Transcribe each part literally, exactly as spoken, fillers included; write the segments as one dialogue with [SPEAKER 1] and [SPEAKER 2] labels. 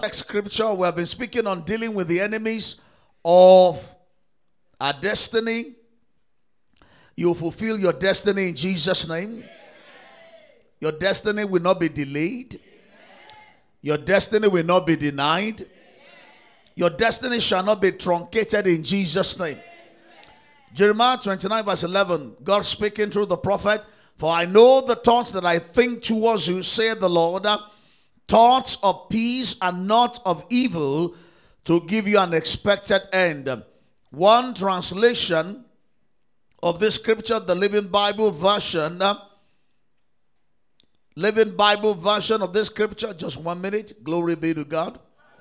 [SPEAKER 1] Next scripture, we have been speaking on dealing with the enemies of our destiny. You fulfill your destiny in Jesus' name. Your destiny will not be delayed. Your destiny will not be denied. Your destiny shall not be truncated in Jesus' name. Jeremiah twenty-nine verse eleven, God speaking through the prophet, for I know the thoughts that I think towards you, saith the Lord, thoughts of peace and not of evil, to give you an expected end. One translation of this scripture, the Living Bible version, Living Bible version of this scripture, just one minute, glory be to God.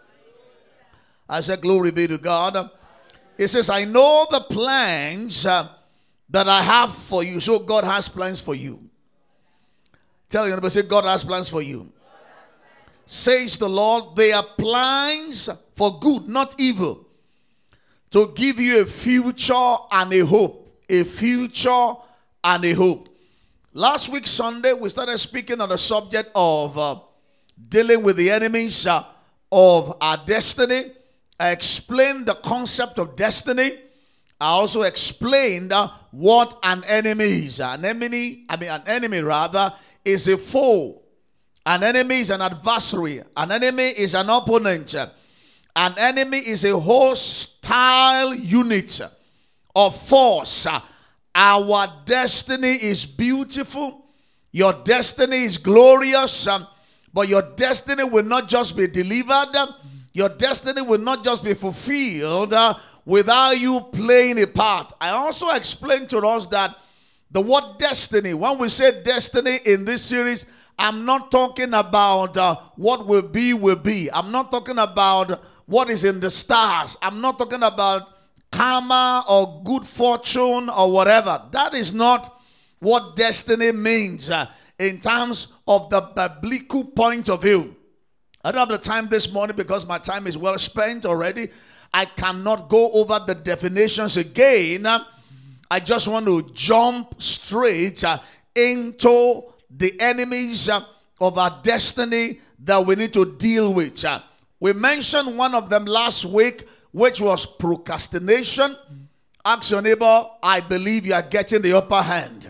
[SPEAKER 1] I said glory be to God. It says, I know the plans uh, that I have for you. So God has plans for you. Tell your neighbor, say, God has plans for you. Says the Lord, they are plans for good, not evil, to give you a future and a hope. A future and a hope. Last week, Sunday, we started speaking on the subject of uh, dealing with the enemies uh, of our destiny. I explained the concept of destiny. I also explained uh, what an enemy is. An enemy, I mean, an enemy rather, is a foe. An enemy is an adversary. An enemy is an opponent. An enemy is a hostile unit of force. Our destiny is beautiful. Your destiny is glorious. But your destiny will not just be delivered. Your destiny will not just be fulfilled uh, without you playing a part. I also explained to us that the word destiny, when we say destiny in this series, I'm not talking about uh, what will be, will be. I'm not talking about what is in the stars. I'm not talking about karma or good fortune or whatever. That is not what destiny means uh, in terms of the biblical point of view. I don't have the time this morning because my time is well spent already. I cannot go over the definitions again. I just want to jump straight uh, into the enemies uh, of our destiny that we need to deal with. Uh, we mentioned one of them last week, which was procrastination. Ask your neighbor, I believe you are getting the upper hand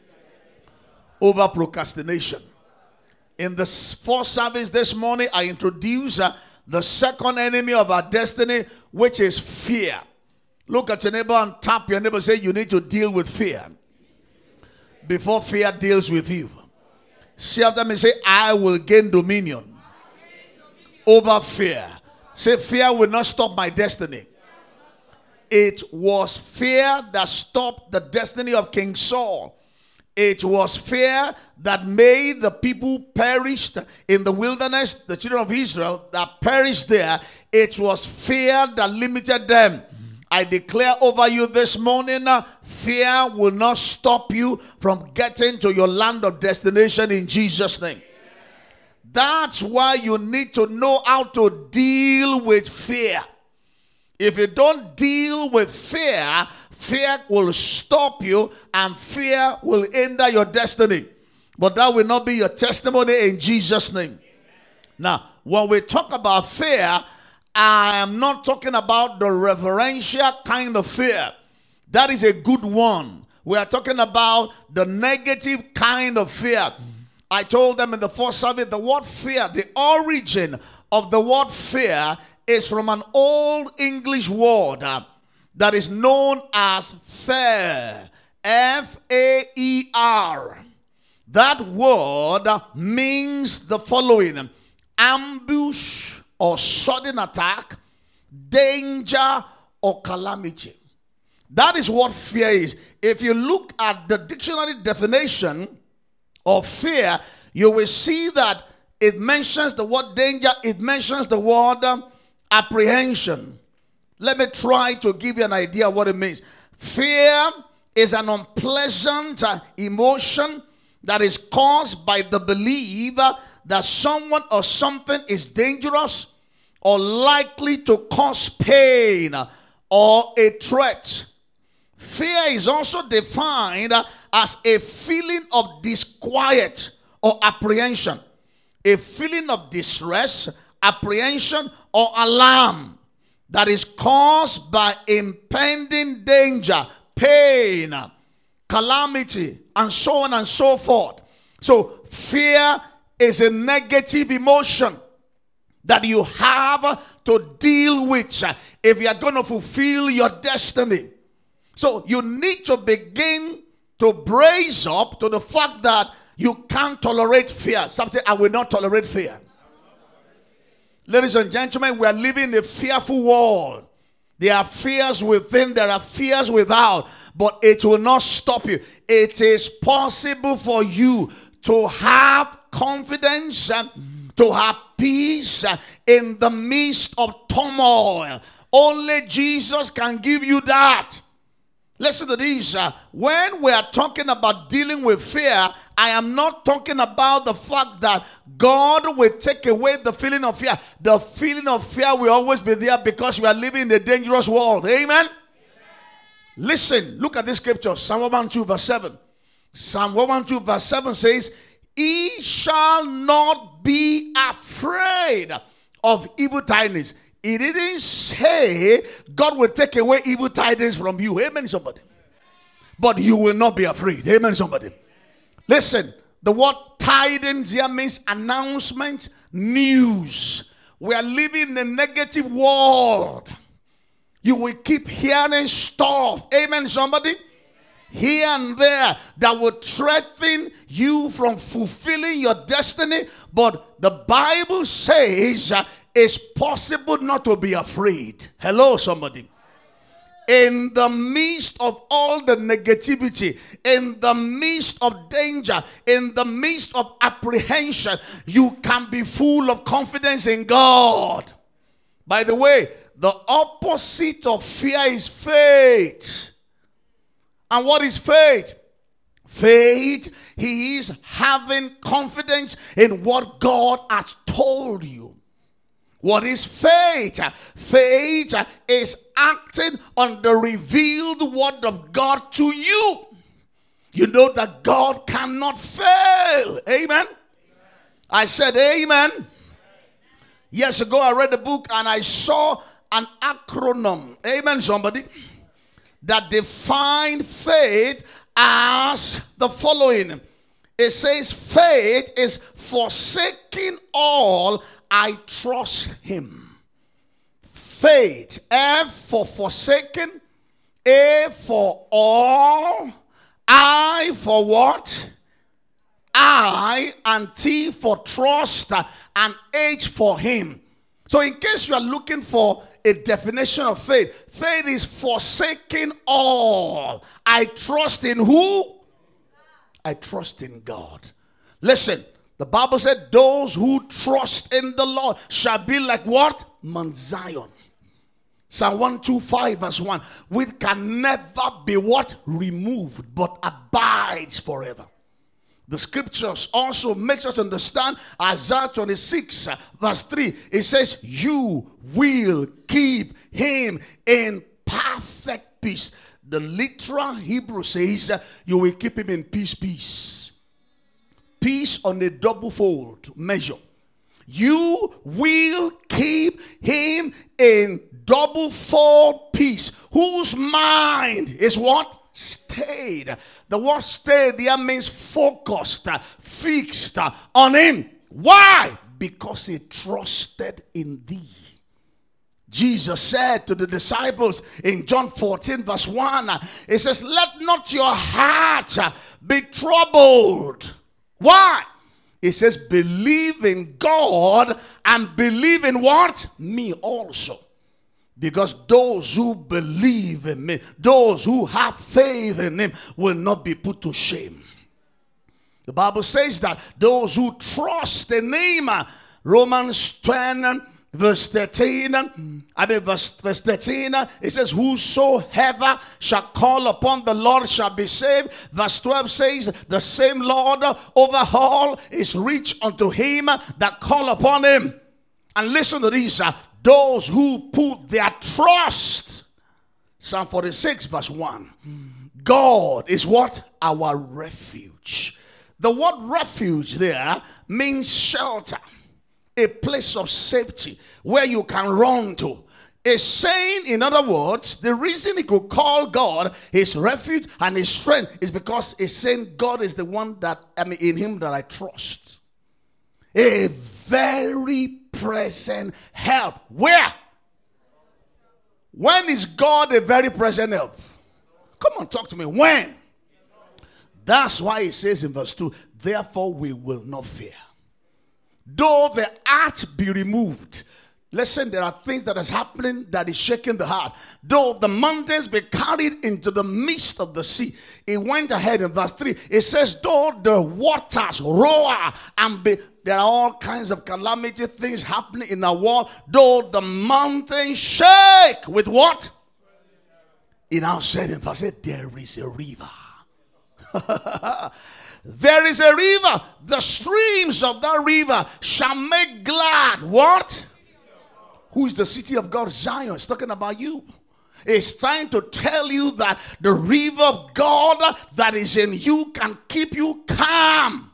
[SPEAKER 1] over procrastination. In the first service this morning, I introduced uh, the second enemy of our destiny, which is fear. Look at your neighbor and tap your neighbor and say, you need to deal with fear before fear deals with you. Say after me, say, I will gain dominion over fear. Say, fear will not stop my destiny. It was fear that stopped the destiny of King Saul. It was fear that made the people perished in the wilderness, the children of Israel that perished there. It was fear that limited them. I declare over you this morning, uh, fear will not stop you from getting to your land of destination in Jesus' name. That's why you need to know how to deal with fear. If you don't deal with fear, fear will stop you and fear will hinder your destiny. But that will not be your testimony in Jesus' name. Now, when we talk about fear, I am not talking about the reverential kind of fear. That is a good one. We are talking about the negative kind of fear. I told them in the first service, the word fear, the origin of the word fear is from an old English word uh, that is known as fair. F A E R. That word means the following: ambush or sudden attack, danger or calamity. That is what fear is. If you look at the dictionary definition of fear, you will see that it mentions the word danger, it mentions the word um, apprehension. Let me try to give you an idea of what it means. Fear is an unpleasant uh, emotion that is caused by the belief uh, that someone or something is dangerous or likely to cause pain uh, or a threat. Fear is also defined uh, as a feeling of disquiet or apprehension, a feeling of distress, apprehension, or alarm that is caused by impending danger, pain, calamity, and so on and so forth. So fear is a negative emotion that you have to deal with if you are going to fulfill your destiny. So you need to begin to brace up to the fact that you can't tolerate fear. Something, I will not tolerate fear. Ladies and gentlemen, we are living in a fearful world. There are fears within, there are fears without, but it will not stop you. It is possible for you to have confidence and to have peace in the midst of turmoil. Only Jesus can give you that. Listen to this. Uh, when we are talking about dealing with fear, I am not talking about the fact that God will take away the feeling of fear. The feeling of fear will always be there because we are living in a dangerous world. Amen? Amen. Listen, look at this scripture. Psalm one twelve verse seven. Psalm one twelve verse seven says, "He shall not be afraid of evil tidings." He didn't say God will take away evil tidings from you. Amen, somebody. But you will not be afraid. Amen, somebody. Listen, the word tidings here means announcement, news. We are living in a negative world. You will keep hearing stuff. Amen, somebody. Here and there that will threaten you from fulfilling your destiny. But the Bible says uh, it's possible not to be afraid. Hello, somebody. In the midst of all the negativity, in the midst of danger, in the midst of apprehension, you can be full of confidence in God. By the way, the opposite of fear is faith. And what is faith? Faith, he is having confidence in what God has told you. What is faith? Faith is acting on the revealed word of God to you. You know that God cannot fail. Amen? Amen. I said amen. Amen. Years ago I read a book and I saw an acronym. Amen, somebody. That defined faith as the following. It says faith is forsaking all, I trust him. Faith. F for forsaken. A for all. I for what? I. And T for trust. And H for him. So in case you are looking for a definition of faith, faith is forsaking all. I trust in who? I trust in God. Listen. The Bible said those who trust in the Lord shall be like what? Mount Zion. Psalm one twenty-five verse one. Which can never be what? Removed, but abides forever. The scriptures also makes us understand Isaiah twenty-six verse three. It says, you will keep him in perfect peace. The literal Hebrew says, you will keep him in peace, peace. Peace on a double fold measure. You will keep him in double fold peace. Whose mind is what? Stayed. The word stayed there means focused, fixed on him. Why? Because he trusted in thee. Jesus said to the disciples in John fourteen verse one, it says, let not your heart be troubled. Why? It says, believe in God and believe in what? Me also. Because those who believe in me, those who have faith in him, will not be put to shame. The Bible says that those who trust in him, Romans ten verse thirteen, I mean verse, verse thirteen, it says, whosoever shall call upon the Lord shall be saved. Verse twelve says, the same Lord over all is rich unto him that call upon him. And listen to this, uh, those who put their trust, Psalm forty-six verse one, God is what? Our refuge. The word refuge there means shelter. a place of safety where you can run to. Is saying, in other words, the reason he could call God his refuge and his strength is because he's saying God is the one that, I mean, in him that I trust. A very present help. Where? When is God a very present help? Come on, talk to me. When? That's why he says in verse two, therefore we will not fear. Though the earth be removed. Listen, there are things that is happening that is shaking the heart. Though the mountains be carried into the midst of the sea. It went ahead in verse three. It says, though the waters roar and be, there are all kinds of calamity things happening in our world. Though the mountains shake with what? It now said in verse eight, there is a river. There is a river. The streams of that river shall make glad. What? Who is the city of God? Zion. It's talking about you. It's trying to tell you that the river of God that is in you can keep you calm.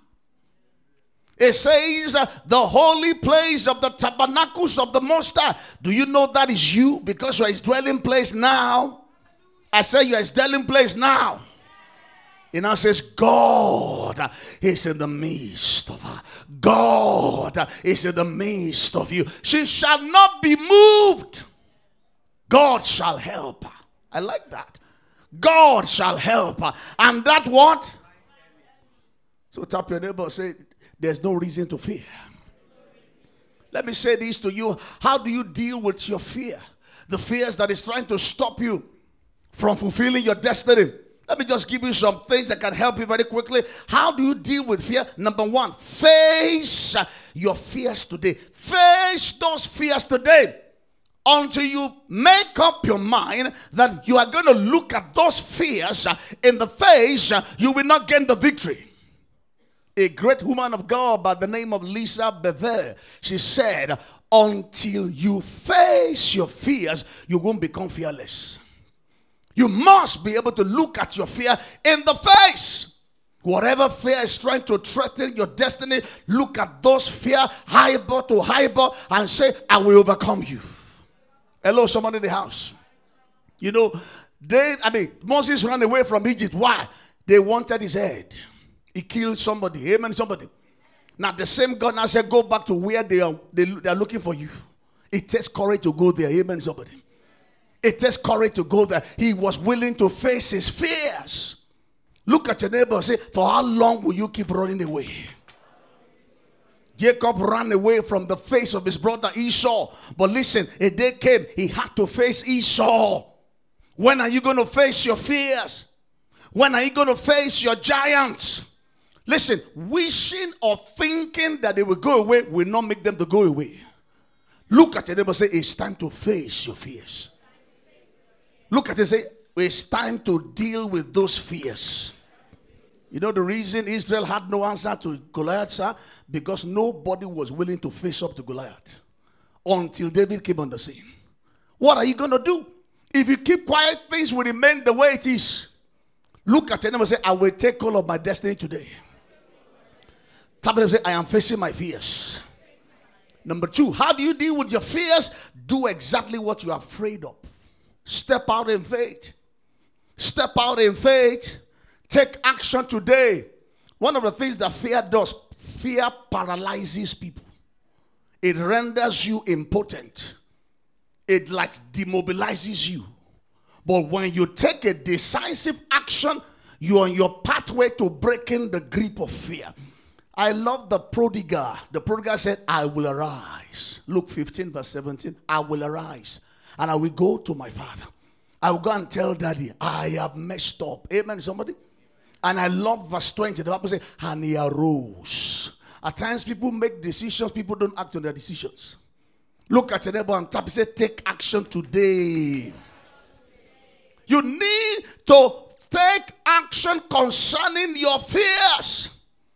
[SPEAKER 1] It says uh, the holy place of the tabernacles of the Most High. Do you know that is you? Because you are his dwelling place now. I say you are his dwelling place now. It now says God is in the midst of her. God is in the midst of you. She shall not be moved. God shall help her. I like that. God shall help her. And that what? So tap your neighbor and say, there's no reason to fear. Let me say this to you. How do you deal with your fear? The fears that is trying to stop you from fulfilling your destiny. Let me just give you some things that can help you very quickly. How do you deal with fear? Number one, face your fears today. Face those fears today until you make up your mind that you are going to look at those fears in the face. You will not gain the victory. A great woman of God by the name of Lisa Bevere, she said, until you face your fears, you won't become fearless. You must be able to look at your fear in the face. Whatever fear is trying to threaten your destiny, look at those fear, eyeball to eyeball, and say, I will overcome you. Hello, someone in the house. You know, they, I mean, Moses ran away from Egypt. Why? They wanted his head. He killed somebody. Amen, somebody. Now, the same God now said, go back to where they are, they, they are looking for you. It takes courage to go there. Amen, somebody. It takes courage to go there. He was willing to face his fears. Look at your neighbor and say, for how long will you keep running away? Jacob ran away from the face of his brother Esau. But listen, a day came, he had to face Esau. When are you going to face your fears? When are you going to face your giants? Listen, wishing or thinking that they will go away will not make them to go away. Look at your neighbor and say, it's time to face your fears. Look at it and say, it's time to deal with those fears. You know the reason Israel had no answer to Goliath, sir? Because nobody was willing to face up to Goliath until David came on the scene. What are you going to do? If you keep quiet, things will remain the way it is. Look at your neighbor and say, I will take hold of my destiny today. Tap them and say, I am facing my fears. Number two, how do you deal with your fears? Do exactly what you are afraid of. Step out in faith. Step out in faith. Take action today. One of the things that fear does, fear paralyzes people. It renders you impotent. It like demobilizes you. But when you take a decisive action, you're on your pathway to breaking the grip of fear. I love the prodigal. The prodigal said, I will arise. Luke fifteen verse seventeen. I will arise and I will go to my father. I will go and tell daddy, I have messed up. Amen, somebody? And I love verse twenty. The Bible says, and he arose. At times people make decisions. People don't act on their decisions. Look at your neighbor and tap. He said, take action today. You need to take action concerning your fears.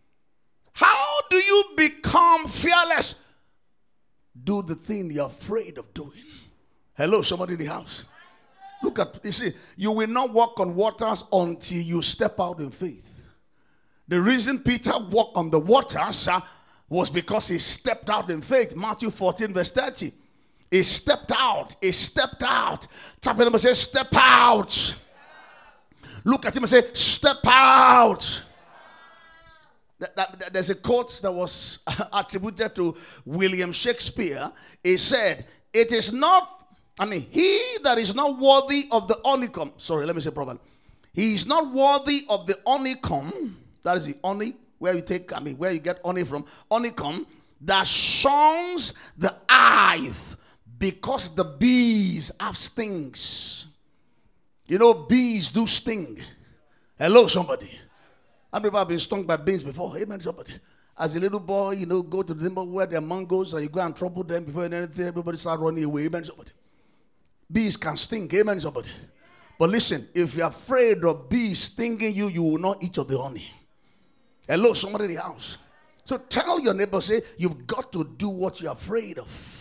[SPEAKER 1] How do you become fearless? Do the thing you're afraid of doing. Hello, somebody in the house. Look at, you see, you will not walk on waters until you step out in faith. The reason Peter walked on the waters uh, was because he stepped out in faith. Matthew fourteen verse thirty. He stepped out. He stepped out. Tap him and say, step out. Look at him and say, step out. That, that, there's a quote that was attributed to William Shakespeare. He said, it is not, I mean, he that is not worthy of the honeycomb. Sorry, let me say properly. He is not worthy of the honeycomb. That is the honey, where you take, I mean, where you get honey from. Honeycomb that shuns the hive, because the bees have stings. You know, bees do sting. Hello, somebody. How many people have been stung by bees before? Amen, somebody. As a little boy, you know, go to the neighborhood where there are mangoes, and you go and trouble them before anything, everybody start running away. Amen, somebody. Bees can sting. Amen, somebody. But listen, if you're afraid of bees stinging you, you will not eat of the honey. Hello, somebody in the house. So tell your neighbor, say, you've got to do what you're afraid of.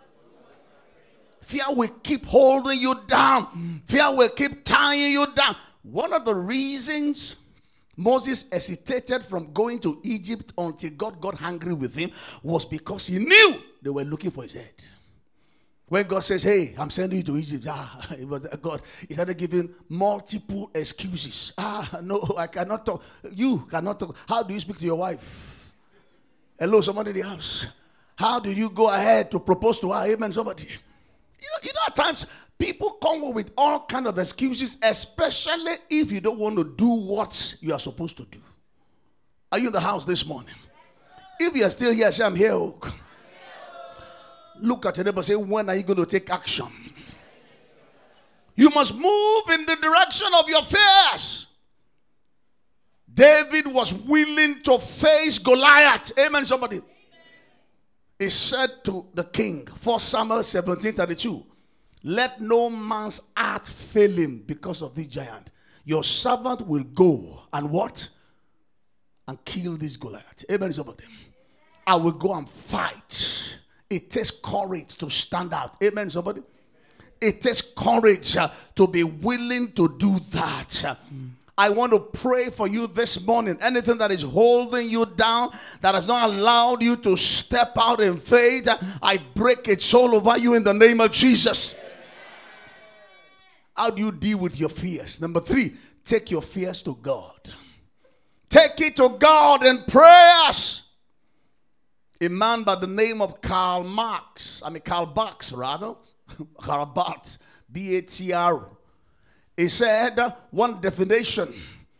[SPEAKER 1] Fear will keep holding you down. Fear will keep tying you down. One of the reasons Moses hesitated from going to Egypt until God got angry with him was because he knew they were looking for his head. When God says, hey, I'm sending you to Egypt, ah, it was God. He started giving multiple excuses. Ah, no, I cannot talk. You cannot talk. How do you speak to your wife? Hello, somebody in the house. How do you go ahead to propose to her? Amen, somebody. You know, you know, at times people come up with all kind of excuses, especially if you don't want to do what you are supposed to do. Are you in the house this morning? If you are still here, say, I'm here. Oh. Look at your neighbor and say, when are you going to take action? You must move in the direction of your fears. David was willing to face Goliath. Amen, somebody. He said to the king, First Samuel seventeen thirty-two, let no man's heart fail him because of this giant. Your servant will go and what? And kill this Goliath. Amen, somebody. I will go and fight. It takes courage to stand out. Amen, somebody. It takes courage uh, to be willing to do that. Uh, I want to pray for you this morning. Anything that is holding you down, that has not allowed you to step out in faith, I break its soul over you in the name of Jesus. How do you deal with your fears? Number three, take your fears to God. Take it to God in prayers. A man by the name of Karl Marx, I mean Karl Barth rather, Karl Barth, B A T R. He said one definition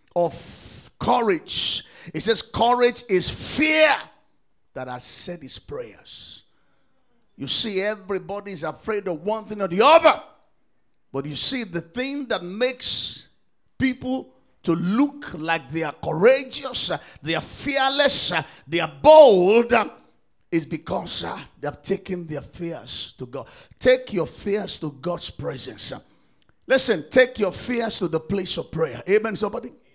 [SPEAKER 1] of courage. He says courage is fear that has said his prayers. You see, everybody is afraid of one thing or the other. But you see, the thing that makes people to look like they are courageous, they are fearless, they are bold, is because they have taken their fears to God. Take your fears to God's presence. Listen, take your fears to the place of prayer. Amen, somebody? Amen.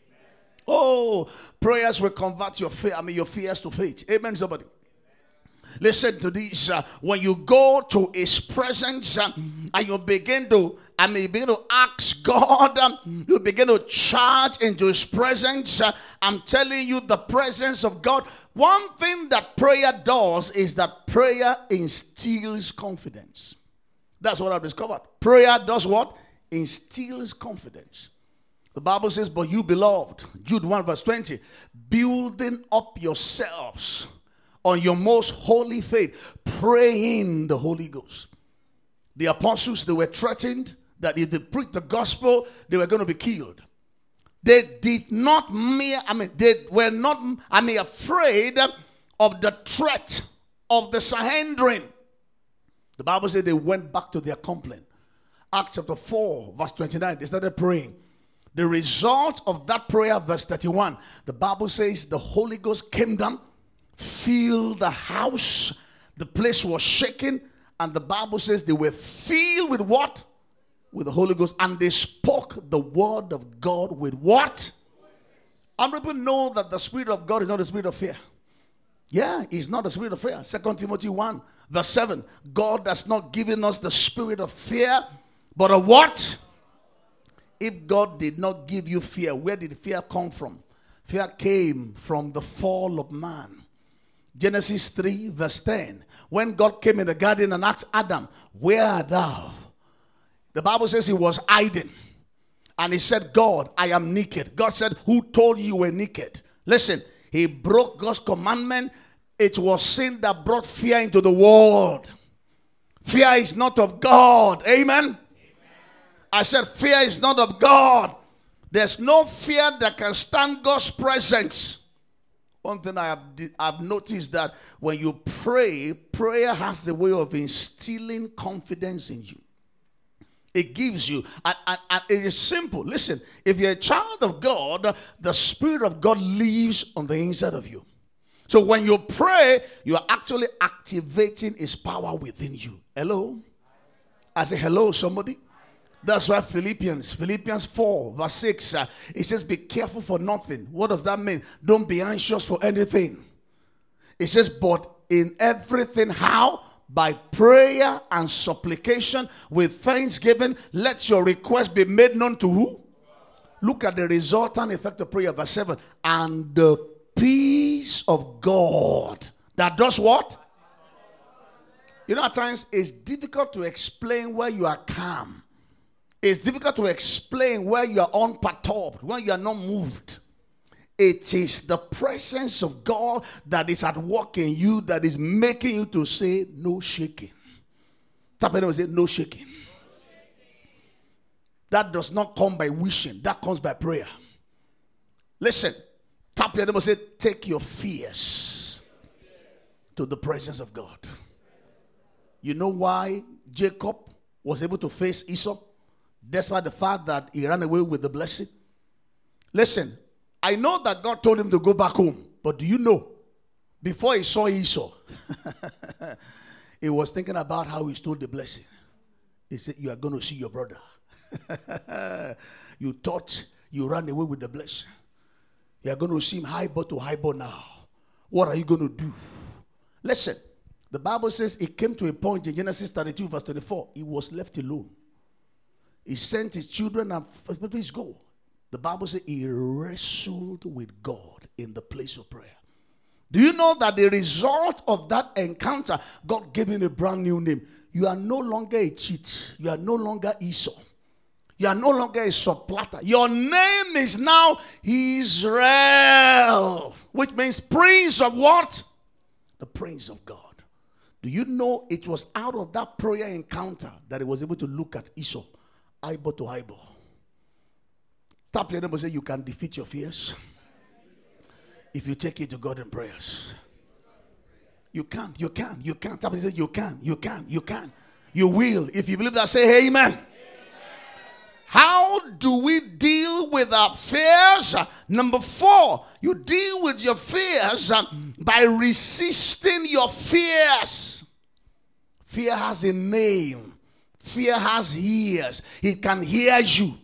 [SPEAKER 1] Oh, prayers will convert your fear, I mean your fears to faith. Amen, somebody? Amen. Listen to this. Uh, when you go to his presence uh, and you begin to, I mean, you begin to ask God, um, you begin to charge into his presence. Uh, I'm telling you, the presence of God. One thing that prayer does is that prayer instills confidence. That's what I've discovered. Prayer does what? Instills confidence. The Bible says, but you beloved, Jude one verse twenty, building up yourselves on your most holy faith, praying the Holy Ghost. The apostles, they were threatened that if they preach the gospel, they were going to be killed. They did not mere, I mean, they were not, I mean, afraid of the threat of the Sanhedrin. The Bible says they went back to their complaint. Acts chapter four, verse twenty-nine, they started praying. The result of that prayer, verse thirty-one, the Bible says the Holy Ghost came down, filled the house, the place was shaken, and the Bible says they were filled with what? With the Holy Ghost, and they spoke the word of God with what? And people know that the Spirit of God is not the spirit of fear. Yeah, it's not the spirit of fear. Second Timothy one, verse seven, God has not given us the spirit of fear, but of what? If God did not give you fear, where did fear come from? Fear came from the fall of man. Genesis three, verse ten. When God came in the garden and asked Adam, where art thou? The Bible says he was hiding. And he said, God, I am naked. God said, who told you you were naked? Listen, he broke God's commandment. It was sin that brought fear into the world. Fear is not of God. Amen? Amen. I said, fear is not of God. There's no fear that can stand God's presence. One thing I have I've noticed that when you pray, prayer has the way of instilling confidence in you. It gives you, and, and, and it is simple. Listen, if you're a child of God, the Spirit of God lives on the inside of you. So when you pray, you are actually activating His power within you. Hello? I say hello, somebody. That's why Philippians, Philippians four, verse six, uh, it says, be careful for nothing. What does that mean? Don't be anxious for anything. It says, but in everything, how? By prayer and supplication with thanksgiving, let your request be made known to who? Look at the resultant effect of prayer, verse seven. And the peace of God that does what? You know, at times it's difficult to explain where you are calm. It's difficult to explain where you are unperturbed, when you are not moved. It is the presence of God that is at work in you that is making you to say no shaking. Tap it and say no shaking. That does not come by wishing. That comes by prayer. Listen. Tap your neighbor and say take your fears to the presence of God. You know why Jacob was able to face Esau? Despite the fact that he ran away with the blessing. Listen, I know that God told him to go back home. But do you know, before he saw Esau, he was thinking about how he stole the blessing. He said, you are going to see your brother. You thought you ran away with the blessing. You are going to see him highball to highball now. What are you going to do? Listen, the Bible says it came to a point in Genesis thirty-two verse twenty-four. He was left alone. He sent his children and please go. The Bible says he wrestled with God in the place of prayer. Do you know that the result of that encounter, God gave him a brand new name? You are no longer a cheat. You are no longer Esau. You are no longer a supplanter. Your name is now Israel, which means Prince of what? The Prince of God. Do you know it was out of that prayer encounter that he was able to look at Esau eyeball to eyeball? Tap your neighbor and say, you can defeat your fears if you take it to God in prayers. You can, you can, you can. Tap and say, you can, you can, you can. You will. If you believe that, say amen. Amen. How do we deal with our fears? Number four, you deal with your fears by resisting your fears. Fear has a name. Fear has ears. It can hear you.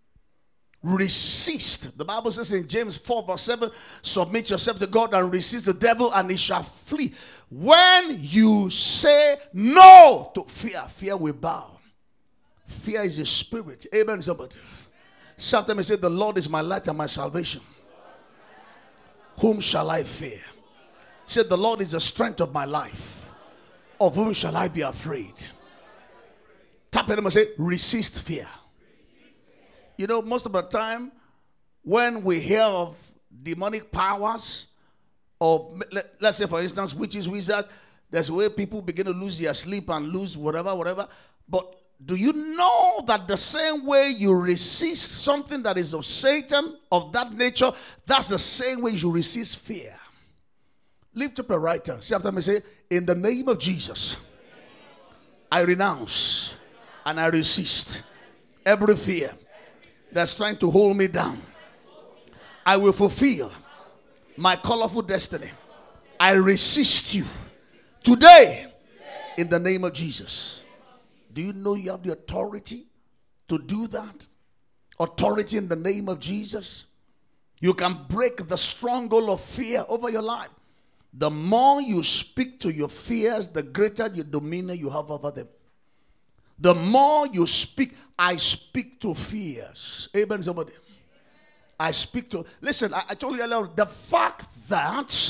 [SPEAKER 1] Resist. The Bible says in James four verse seven, submit yourself to God and resist the devil and he shall flee. When you say no to fear, fear will bow. Fear is a spirit. Amen, somebody. Shout to me, say, the Lord is my light and my salvation. Whom shall I fear? Say, the Lord is the strength of my life. Of whom shall I be afraid? Tap it and say, resist fear. You know, most of the time, when we hear of demonic powers, or let, let's say, for instance, witches, wizards, there's where people begin to lose their sleep and lose whatever, whatever. But do you know that the same way you resist something that is of Satan, of that nature, that's the same way you resist fear? Lift up your right hand. See after me, say, in the name of Jesus, I renounce and I resist every fear that's trying to hold me down. I will fulfill my colorful destiny. I resist you today in the name of Jesus. Do you know you have the authority to do that? Authority in the name of Jesus. You can break the stronghold of fear over your life. The more you speak to your fears, the greater the dominion you have over them. The more you speak, I speak to fears. Amen, somebody. I speak to, listen, I, I told you earlier, the fact that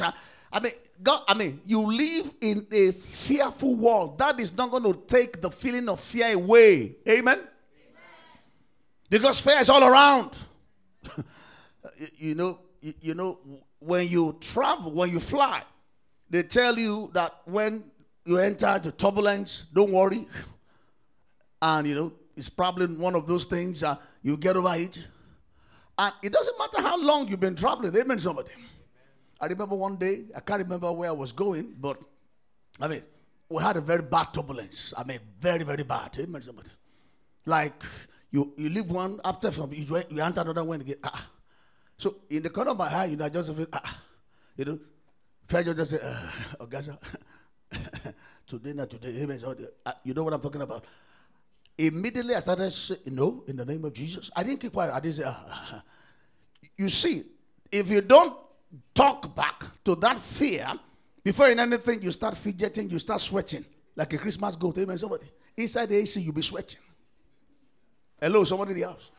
[SPEAKER 1] I mean, God, I mean, you live in a fearful world. That is not going to take the feeling of fear away. Amen? Amen. Because fear is all around. you know, you, you know, when you travel, when you fly, they tell you that when you enter the turbulence, don't worry. And, you know, it's probably one of those things, uh, you get over it. And it doesn't matter how long you've been traveling. Amen, somebody. I remember one day, I can't remember where I was going, but, I mean, we had a very bad turbulence. I mean, very, very bad. Amen, somebody. Like, you, you leave one, after from, you, you enter another one again. Ah. So, in the corner of my eye, you know, I just feel, ah, you know, I just say, uh, oh, Gaza, today, not today. Amen, somebody. Uh, you know what I'm talking about? Immediately, I started saying, no, in the name of Jesus. I didn't keep quiet. I didn't say, ah. You see, if you don't talk back to that fear, before in anything, you start fidgeting, you start sweating like a Christmas goat. Amen, somebody. Inside the A C, you'll be sweating. Hello, somebody in the house.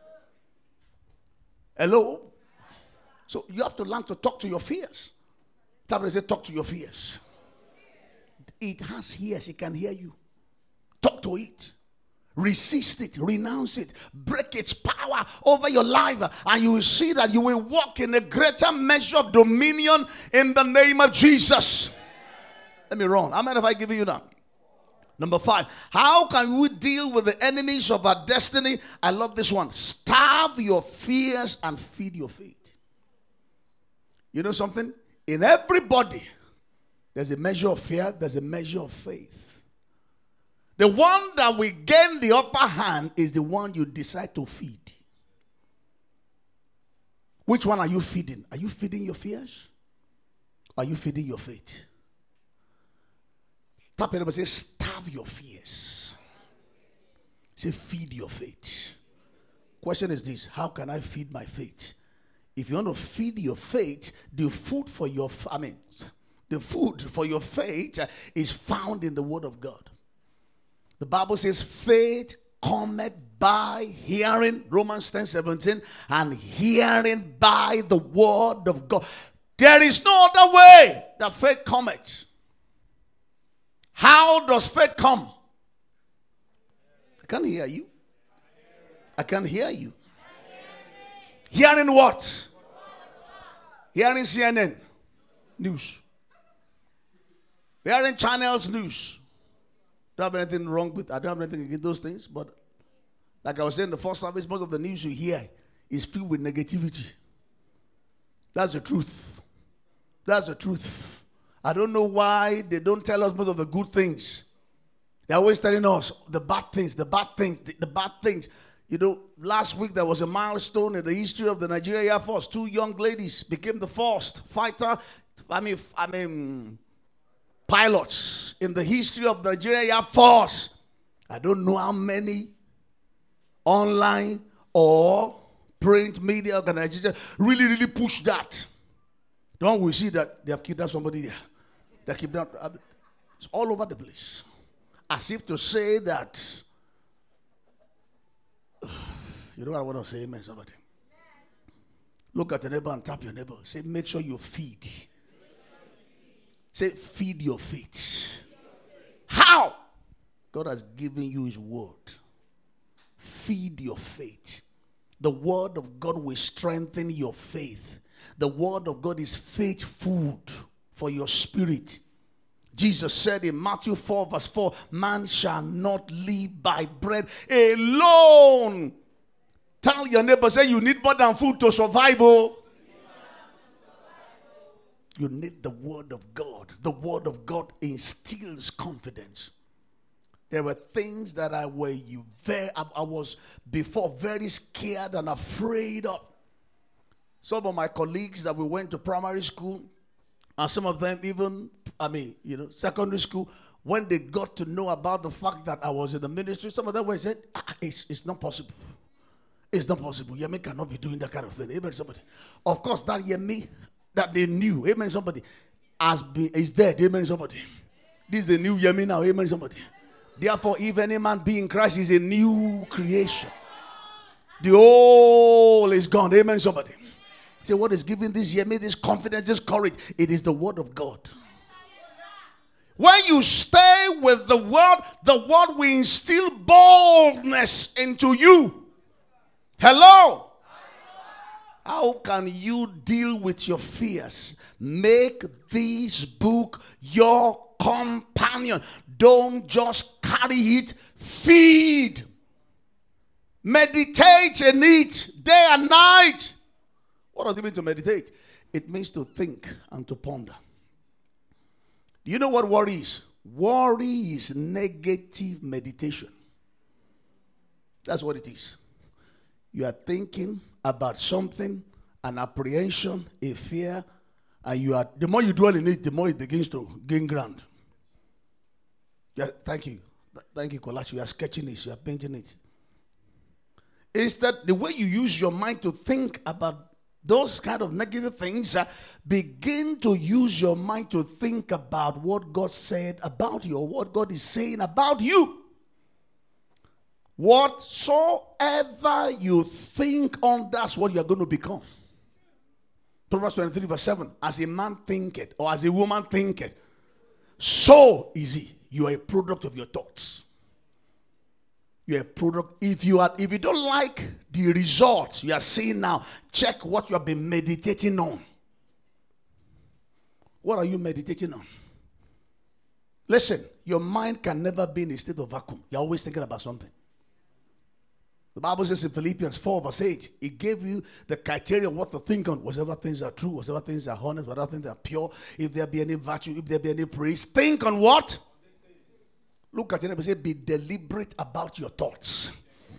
[SPEAKER 1] Hello. So you have to learn to talk to your fears. Somebody say, talk to your fears. It has ears, it can hear you. Talk to it. Resist it, renounce it, break its power over your life, and you will see that you will walk in a greater measure of dominion in the name of Jesus. Let me run. How many have I given you now? Number five, how can we deal with the enemies of our destiny? I love this one. Starve your fears and feed your faith. You know something? In everybody, there's a measure of fear, there's a measure of faith. The one that will gain the upper hand is the one you decide to feed. Which one are you feeding? Are you feeding your fears? Or are you feeding your faith? Tap it up and say, starve your fears. Say, feed your faith. Question is this: how can I feed my faith? If you want to feed your faith, the food for your, I mean, the food for your faith is found in the Word of God. The Bible says, faith cometh by hearing, Romans ten seventeen, and hearing by the word of God. There is no other way that faith cometh. How does faith come? I can't hear you. I can't hear you. Hearing what? Hearing C N N news. Hearing channels news. I don't have anything wrong with, I don't have anything against those things, but like I was saying in the first service, most of the news you hear is filled with negativity. That's the truth. That's the truth. I don't know why they don't tell us most of the good things. They're always telling us the bad things, the bad things, the, the bad things. You know, last week there was a milestone in the history of the Nigerian Air Force. Two young ladies became the first fighter, I mean, I mean, pilots in the history of the Nigerian Air Force. I don't know how many online or print media organizations really, really push that. Don't we see that they have kidnapped somebody there? They kidnapped. It's all over the place. As if to say that, you know what I want to say, amen, somebody. Look at your neighbor and tap your neighbor. Say, make sure you feed. Say, feed your faith. How? God has given you his word. Feed your faith. The word of God will strengthen your faith. The word of God is faith food for your spirit. Jesus said in Matthew four verse four, man shall not live by bread alone. Tell your neighbor, say, you need more than food to survive. Oh. You need the word of God. The word of God instills confidence. There were things that I were you very I, I was before very scared and afraid of. Some of my colleagues that we went to primary school, and some of them even, I mean, you know, secondary school, when they got to know about the fact that I was in the ministry, some of them were said, ah, it's, it's not possible. It's not possible. Yemi cannot be doing that kind of thing. Amen, somebody. Of course, that Yemi that they knew, amen, somebody, has been, is dead. Amen, somebody. This is a new Yemi now. Amen, somebody. Therefore, if any man be in Christ, is a new creation. The old is gone. Amen, somebody. Say, what is giving this year me this confidence, this courage? It is the word of God. When you stay with the word, the word will instill boldness into you. Hello? How can you deal with your fears? Make this book your companion. Don't just carry it. Feed. Meditate in it day and night. What does it mean to meditate? It means to think and to ponder. Do you know what worry is? Worry is negative meditation. That's what it is. You are thinking about something, an apprehension, a fear, and you are, the more you dwell in it, the more it begins to gain ground. Yeah, thank you. Thank you, Kolash. You are sketching it, you are painting it. Instead, the way you use your mind to think about those kind of negative things, uh, begin to use your mind to think about what God said about you, or what God is saying about you. Whatsoever you think on, that's what you're going to become. Proverbs twenty-three verse seven. As a man thinketh, or as a woman thinketh, so is he. You are a product of your thoughts. You're a product. If you are, if you don't like the results you are seeing now, check what you have been meditating on. What are you meditating on? Listen, your mind can never be in a state of vacuum. You're always thinking about something. The Bible says in Philippians four verse eight, it gave you the criteria of what to think on. Whatever things are true, whatever things are honest, whatever things are pure, if there be any virtue, if there be any praise, think on what? Look at your neighbor and say, be deliberate about your thoughts.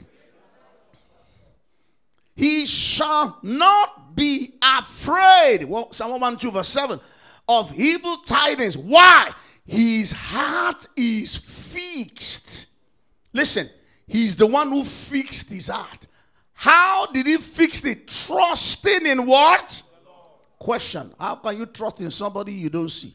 [SPEAKER 1] He shall not be afraid. Well, Psalm one twelve verse seven, of evil tidings. Why? His heart is fixed. Listen, he's the one who fixed his heart. How did he fix it? Trusting in what? Question. How can you trust in somebody you don't see?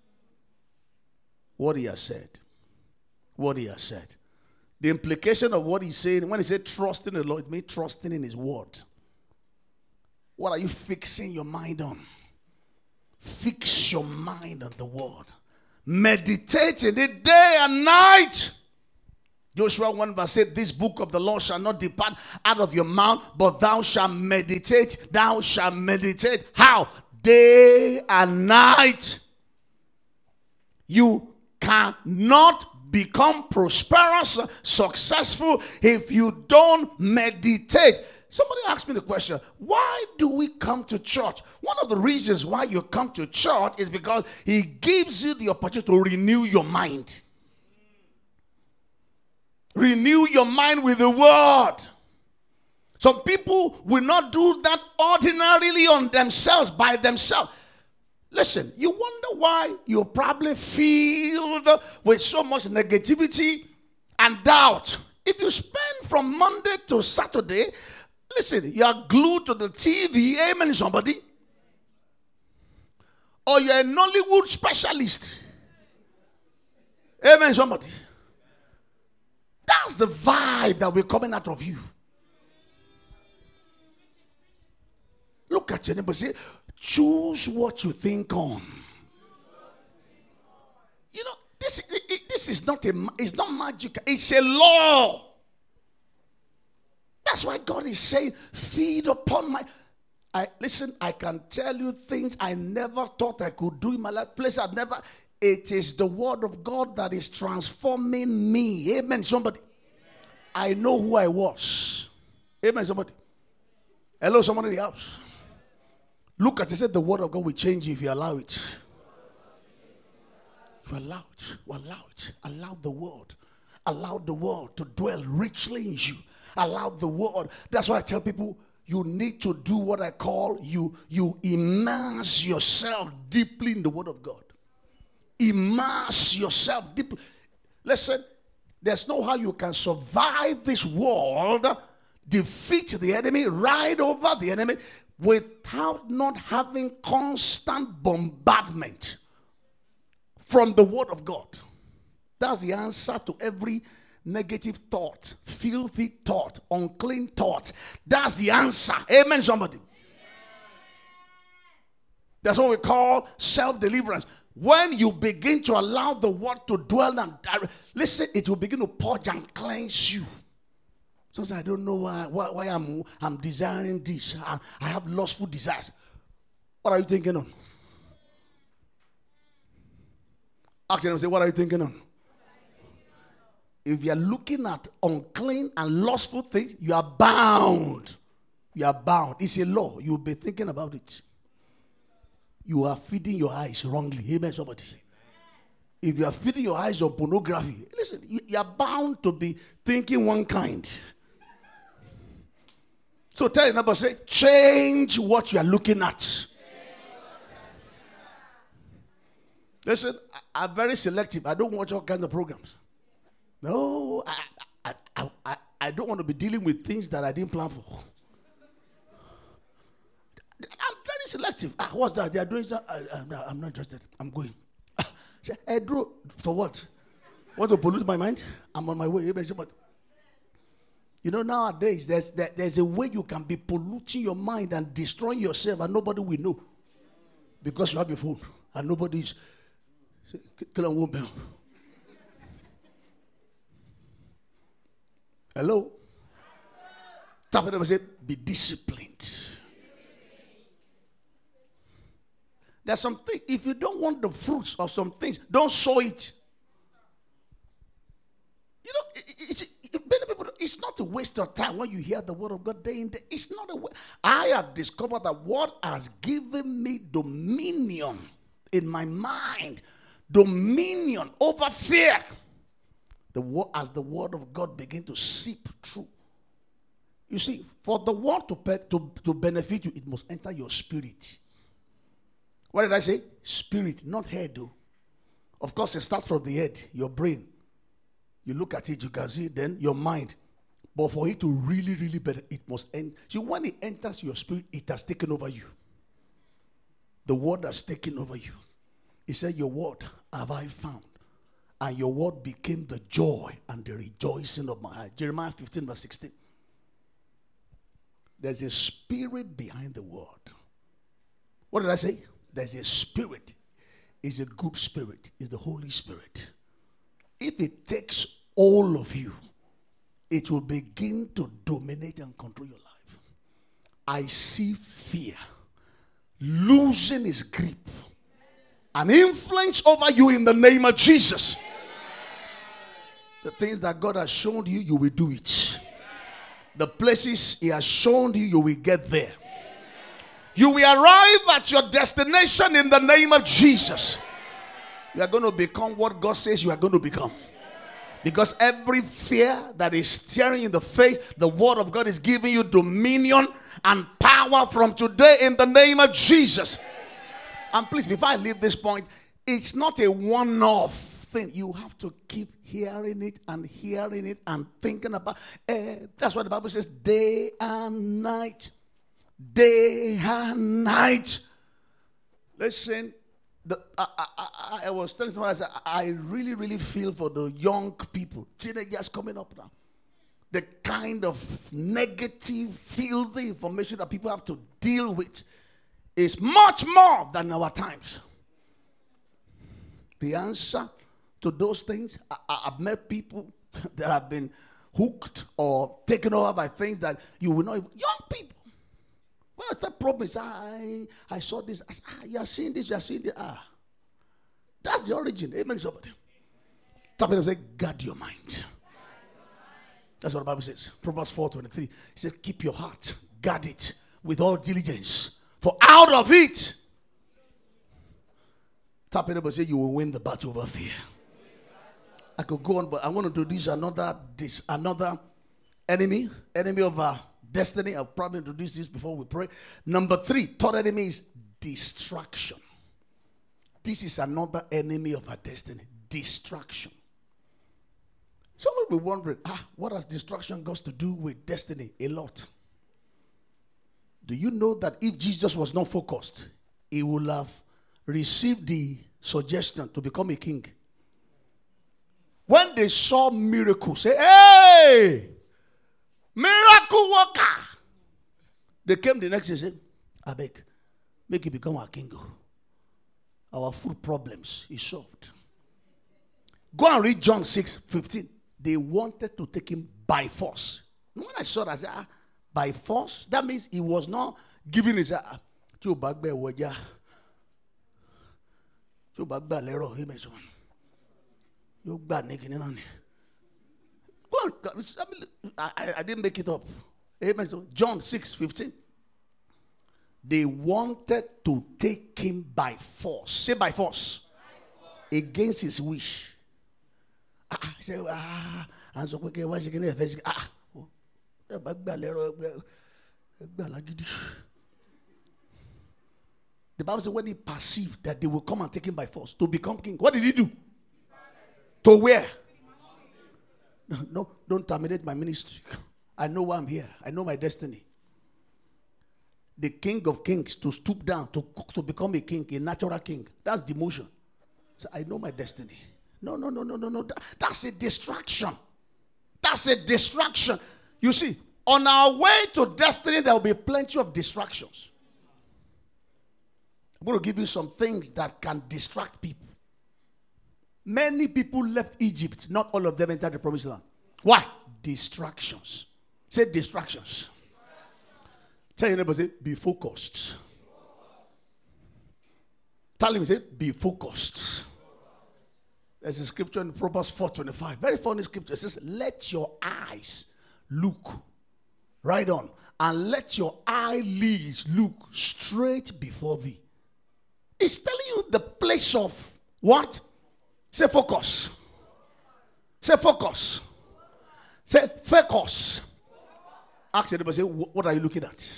[SPEAKER 1] What he has said. What he has said. The implication of what he's saying, when he said trusting in the Lord, it means trusting in his word. What are you fixing your mind on? Fix your mind on the word. Meditate in it day and night. Joshua one verse eight, this book of the law shall not depart out of your mouth, but thou shalt meditate, thou shalt meditate. How? Day and night. You cannot become prosperous, successful if you don't meditate. Somebody asked me the question, why do we come to church? One of the reasons why you come to church is because he gives you the opportunity to renew your mind. Renew your mind with the word. Some people will not do that ordinarily on themselves, by themselves. Listen, you wonder why you're probably filled with so much negativity and doubt. If you spend from Monday to Saturday, listen, you are glued to the T V, amen somebody. Or you're a Nollywood specialist. Amen somebody. That's the vibe that we're coming out of you. Look at your neighbor and say, choose what you think on. You know, this, it, this is not a, it's not magic. It's a law. That's why God is saying, feed upon my. I listen. I can tell you things I never thought I could do in my life. Place I've never. It is the word of God that is transforming me. Amen. Somebody. I know who I was. Amen. Somebody. Hello, somebody in the house. Look at it. Said the word of God will change you if you allow it. You allow it. You allow it. Allow the word. Allow the word to dwell richly in you. Allow the word. That's why I tell people you need to do what I call you. You immerse yourself deeply in the word of God. Immerse yourself deeply. Listen, there's no how you can survive this world, defeat the enemy, ride over the enemy, without not having constant bombardment from the word of God. That's the answer to every negative thought, filthy thought, unclean thought. That's the answer. Amen, somebody. That's what we call self-deliverance. When you begin to allow the word to dwell and listen, it will begin to purge and cleanse you. So I don't know why, why, why I'm, I'm desiring this. I, I have lustful desires. What are you thinking on? Ask them, say, what are you thinking on? If you are looking at unclean and lustful things, you are bound. You are bound. It's a law. You'll be thinking about it. You are feeding your eyes wrongly. Amen, somebody. If you are feeding your eyes on pornography, listen, you, you are bound to be thinking one kind. So tell your neighbor, say, change what you are looking at. Listen, I, I'm very selective. I don't watch all kinds of programs. No, I, I, I, I, I don't want to be dealing with things that I didn't plan for. I'm very selective. Ah, what's that? They are doing that. I, I'm, not, I'm not interested. I'm going. I drew for what? Want to pollute my mind? I'm on my way. You know, nowadays, there's there, there's a way you can be polluting your mind and destroying yourself, and nobody will know. Because you have your phone, and nobody's. Hello? Tap it and say, be disciplined. There's something, if you don't want the fruits of some things, don't sow it. You know, it, it's, it, many people, it's not a waste of time when you hear the word of God day in day. It's not a waste. I have discovered that what has given me dominion in my mind, dominion over fear, the as the word of God begin to seep through. You see, for the word to, to, to benefit you, it must enter your spirit. What did I say? Spirit, not head, though. Of course, it starts from the head, your brain. You look at it, you can see it, then your mind. But for it to really, really better, it must end. See, when it enters your spirit, it has taken over you. The word has taken over you. He said, your word have I found. And your word became the joy and the rejoicing of my heart. Jeremiah fifteen verse sixteen. There's a spirit behind the word. What did I say? There's a spirit. It's a good spirit. It's the Holy Spirit. If it takes all of you, it will begin to dominate and control your life. I see fear losing its grip and influence over you in the name of Jesus. The things that God has shown you, you will do it. The places He has shown you, you will get there. You will arrive at your destination in the name of Jesus. You are going to become what God says you are going to become. Because every fear that is staring in the face, the word of God is giving you dominion and power from today in the name of Jesus. And please, before I leave this point, it's not a one-off thing. You have to keep hearing it and hearing it and thinking about it. Uh, that's what the Bible says, day and night. Day and night. Listen, the, I, I, I was telling someone, I said, I really, really feel for the young people, teenagers coming up now. The kind of negative, filthy information that people have to deal with is much more than our times. The answer to those things, I, I, I've met people that have been hooked or taken over by things that you will not even, young people. When I start problem, I, I saw this. I said, ah, you are seeing this, you are seeing this. Ah, that's the origin. Amen, somebody. Tap it and say, guard your mind. That's what the Bible says. Proverbs four twenty-three. It says, keep your heart, guard it with all diligence. For out of it, tap it up and say, you will win the battle over fear. I could go on, but I want to introduce another, this, another enemy, enemy of our destiny. I'll probably introduce this before we pray. Number three, third enemy is distraction. This is another enemy of our destiny. Distraction. Someone will be wondering, ah, what has distraction got to do with destiny? A lot. Do you know that if Jesus was not focused, he would have received the suggestion to become a king? When they saw miracles, say, hey, miracle worker. They came the next day and said, I beg, make it become our king. Our food problems is solved. Go and read John six fifteen. They wanted to take him by force. When I saw that, I said, ah, by force? That means he was not giving his ah, to back by waja. To back by lero, he makes one. You bad naked on. Go on, I, I didn't make it up. Amen. John six fifteen. They wanted to take him by force. Say by force. By force. Against his wish. Ah, say, ah, and so quickly, why she can ah, the Bible says when he perceived that they will come and take him by force to become king, what did he do? To where? No, no, don't terminate my ministry. I know why I'm here. I know my destiny. The king of kings to stoop down to, to become a king, a natural king. That's demotion. So I know my destiny. No, no, no, no, no, no. That, that's a distraction. That's a distraction. You see, on our way to destiny, there will be plenty of distractions. I'm going to give you some things that can distract people. Many people left Egypt. Not all of them entered the promised land. Why? Distractions. Say distractions. Tell your neighbor, say, be focused. Tell him, say, be focused. There's a scripture in Proverbs four twenty-five. Very funny scripture. It says, let your eyes look right on, and let your eyelids look straight before thee. It's telling you the place of what? Say focus. Say focus. Say focus. Ask your neighbor, say, what are you looking at?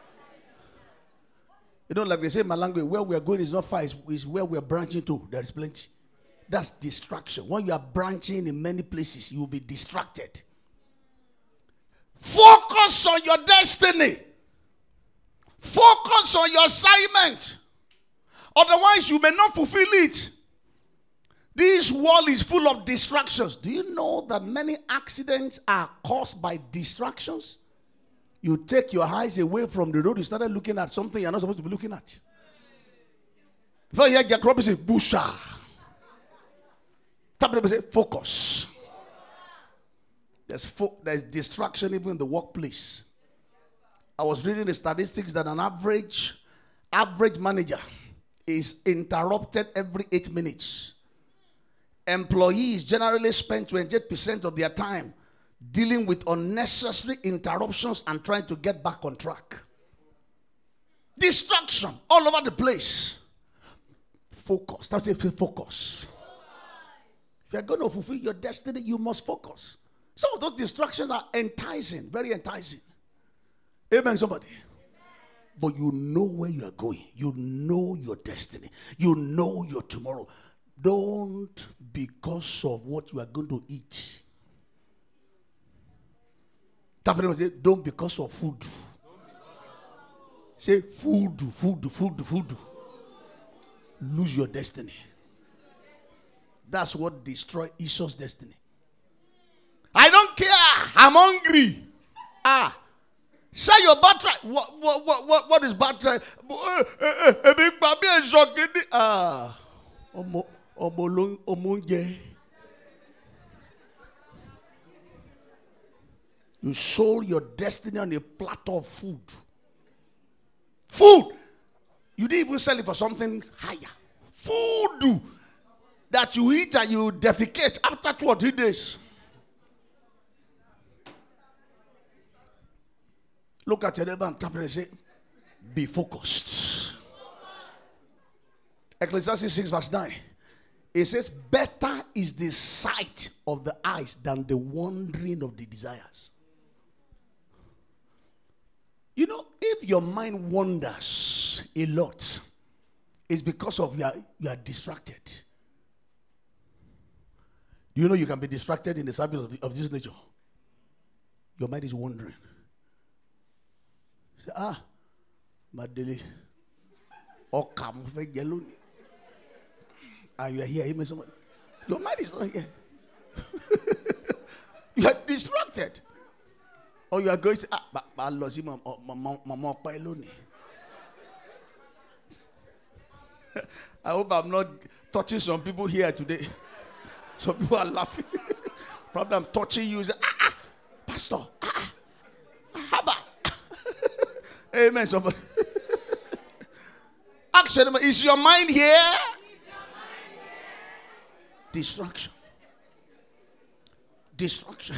[SPEAKER 1] You know, like they say in my language, where we are going is not far, it's, it's where we are branching to. There is plenty. That's distraction. When you are branching in many places, you will be distracted. Focus on your destiny. Focus on your assignment. Otherwise, you may not fulfill it. This world is full of distractions. Do you know that many accidents are caused by distractions? You take your eyes away from the road, you started looking at something you're not supposed to be looking at. Before you hear Jack Robinson, busha. Tap it, say, focus. There's, fo- there's distraction even in the workplace. I was reading the statistics that an average, average manager is interrupted every eight minutes. Employees generally spend twenty-eight percent of their time dealing with unnecessary interruptions and trying to get back on track. Distraction all over the place. Focus. That's it. Focus. If you're going to fulfill your destiny, you must focus. Some of those distractions are enticing, very enticing. Amen, somebody. But you know where you are going. You know your destiny. You know your tomorrow. Don't because of what you are going to eat. Say, don't because of food. Say food, food, food, food. Lose your destiny. That's what destroyed Esau's destiny. I don't care. I'm hungry. Ah. Say your birthright. What, what, what, what, what is birthright? Ah. Omo, omo, omo, you sold your destiny on a platter of food. Food. You didn't even sell it for something higher. Food that you eat and you defecate after two or three days. Look at your neighbor and tap it and say, be focused. Ecclesiastes six verse nine. It says, better is the sight of the eyes than the wandering of the desires. You know, if your mind wanders a lot, it's because of you are, you are distracted. Do you know you can be distracted in the service of, the, of this nature? Your mind is wandering. Say, ah, Madele, or come for yellow. And you are here, even someone. Your mind is not here. You are distracted. Or you are going to say, ah, but I lost him, Mama, I hope I'm not touching some people here today. Some people are laughing. Probably I'm touching you. Say, ah, ah, Pastor, ah, ah, how about? Amen, somebody. Ask your neighbor, is your mind here? Is your mind here? Distraction. Distraction.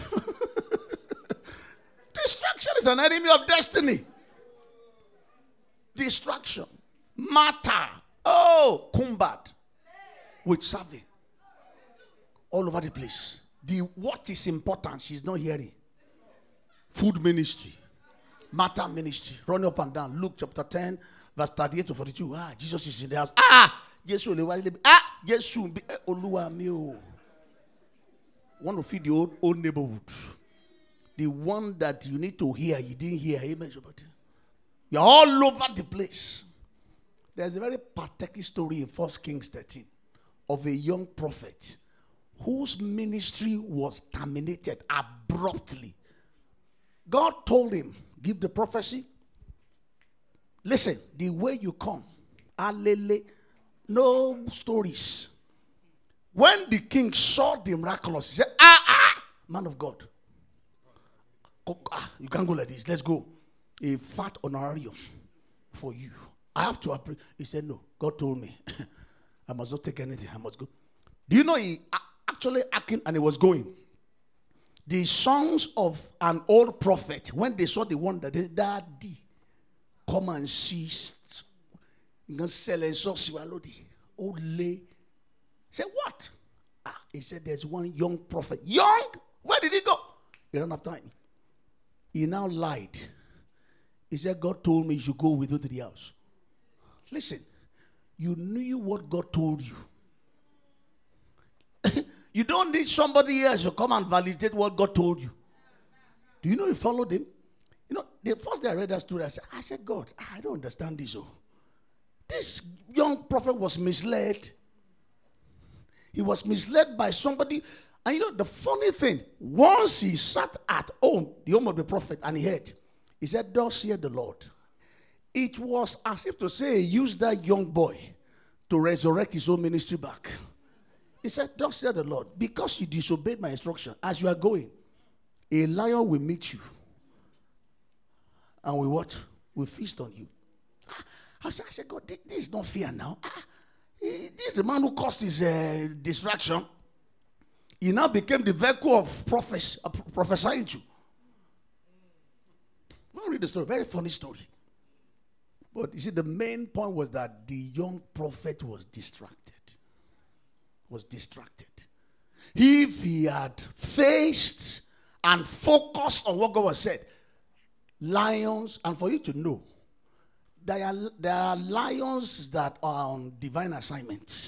[SPEAKER 1] Distraction is an enemy of destiny. Distraction. Matter. Oh, combat with serving. All over the place. The what is important, she's not hearing. Food ministry. Matter ministry. Running up and down. Luke chapter ten, verse thirty-eight to forty-two. Ah, Jesus is in the house. Ah, Jesus. Ah, Jesus. Oluwa mi o. Want to feed the old, old neighborhood. The one that you need to hear, you didn't hear. Amen. You're all over the place. There's a very pathetic story in First Kings thirteen of a young prophet whose ministry was terminated abruptly. God told him, give the prophecy. Listen, the way you come, alele, no stories. When the king saw the miraculous, he said, ah, ah, man of God. Ah, you can't go like this. Let's go. A fat honorarium for you. I have to appreciate. He said, no. God told me. I must not take anything. I must go. Do you know he actually acting and he was going? The sons of an old prophet, when they saw the one that they daddy, come and see. Sell and so Ole. Said, what? Ah, he said, there's one young prophet. Young? Where did he go? He ran out of time. He now lied. He said, God told me you should go with me to the house. Listen, you knew what God told you. You don't need somebody else to come and validate what God told you. Do you know you followed him? You know, the first day I read that story, I said, I said, God, I don't understand this. Oh. This young prophet was misled. He was misled by somebody. And you know, the funny thing, once he sat at home, the home of the prophet, and he heard, he said, thus hear the Lord. It was as if to say, use that young boy to resurrect his own ministry back. He said, thus hear the Lord, because you disobeyed my instruction, as you are going, a lion will meet you. And we what? We feast on you. I said, I said God, this is not fair now. This is the man who caused his uh, distraction. He now became the vehicle of prophes- uh, prophesying to. Don't read the story. Very funny story. But you see, the main point was that the young prophet was distracted. Was distracted. If he had faced and focused on what God has said, lions, and for you to know, there are, there are lions that are on divine assignment.